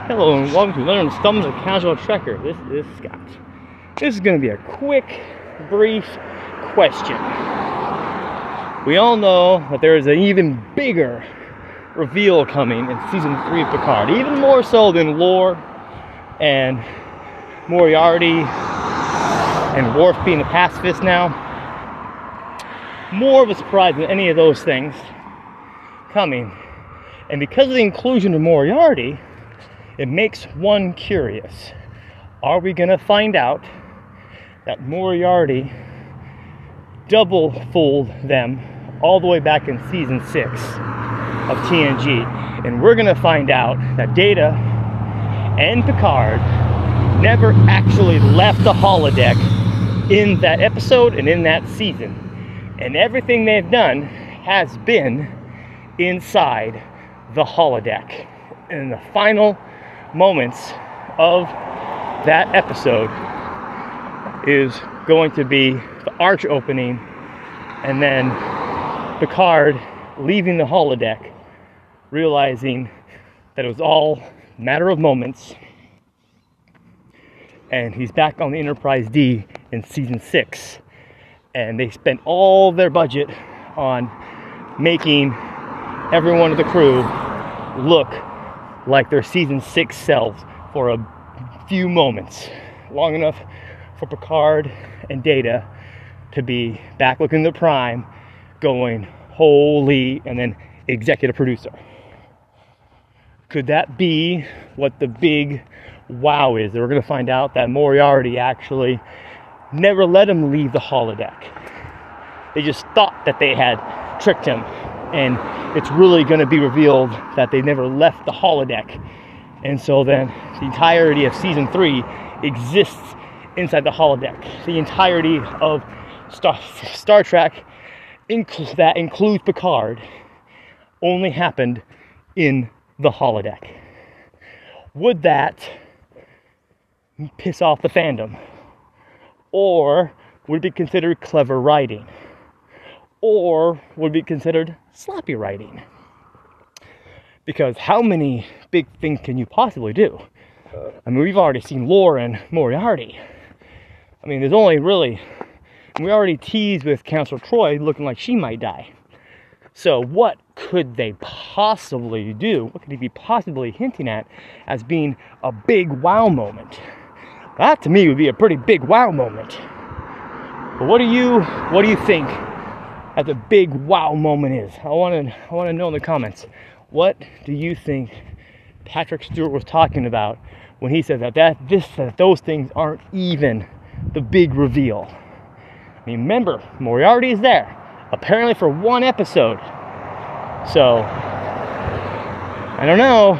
Hello and welcome to Leonard's Thumbs, a Casual Trekker. This is Scott. This is going to be a quick, brief question. We all know that there is an even bigger reveal coming in Season 3 of Picard. Even more so than Lore and Moriarty and Worf being the pacifist now. More of a surprise than any of those things coming. And because of the inclusion of Moriarty, it makes one curious. Are we going to find out that Moriarty double-fooled them all the way back in Season 6 of TNG? And we're going to find out that Data and Picard never actually left the holodeck in that episode and in that season. And everything they've done has been inside the holodeck. In the final moments of that episode is going to be the arch opening and then Picard leaving the holodeck, realizing that it was all a matter of moments, and he's back on the Enterprise D in Season 6, and they spent all their budget on making every one of the crew look like their Season 6 selves for a few moments, long enough for Picard and Data to be back looking the prime, going, holy, and then executive producer. Could that be what the big wow is? That we're going to find out that Moriarty actually never let him leave the holodeck. They just thought that they had tricked him. And it's really going to be revealed that they never left the holodeck. And so then the entirety of Season 3 exists inside the holodeck. The entirety of Star Trek that includes Picard only happened in the holodeck. Would that piss off the fandom? Or would it be considered clever writing? Or would be considered sloppy writing? Because how many big things can you possibly do? I mean, we've already seen Lore and Moriarty. I mean, there's only really... We already teased with Counselor Troi looking like she might die. So what could they possibly do? What could he be possibly hinting at as being a big wow moment? That, to me, would be a pretty big wow moment. But what do you think that the big wow moment is? I want to know in the comments. What do you think Patrick Stewart was talking about when he said that those things aren't even the big reveal? I mean, remember, Moriarty is there, apparently for one episode. So I don't know.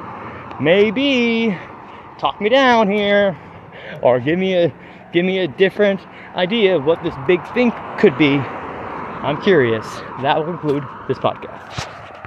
Maybe talk me down here, or give me a different idea of what this big thing could be. I'm curious. That will conclude this podcast.